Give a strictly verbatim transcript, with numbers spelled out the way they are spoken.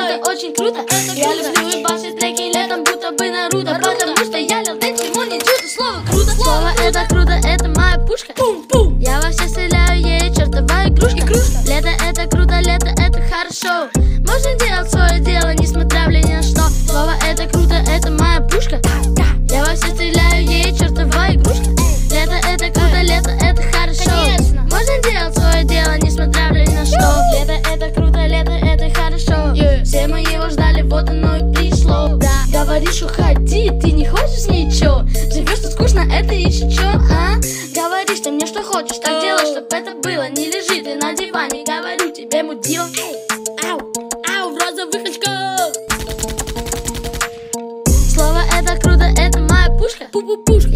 это очень круто. Я люблю и басы треки летом, будто бы Наруто. Потому что я лил дэнс, ему не чудо слово круто. Слово это круто, это моя пушка. Я во все стреляю, ей чертова игрушка. Лето это круто, лето это хорошо. Можно делать свое дело, несмотря блин ни на что. Слово это круто, это моя пушка. Я во все стреляю, ей чертова игрушка. Лето это круто, лето это хорошо. Можно делать свое дело, несмотря блин ни на что. Лето это круто, лето это хорошо. Все мы его ждали, вот оно и пришло. Да, говоришь, уходи, ты не хочешь ничего. Живешь тут скучно, это еще чё, а? Говоришь ты мне, что хочешь, так делай, чтоб это было. Не лежи ты на диване, говорю тебе, мудила. Ау, ау, в розовых очках. Слово это круто, это моя пушка. Пу-пу-пушка.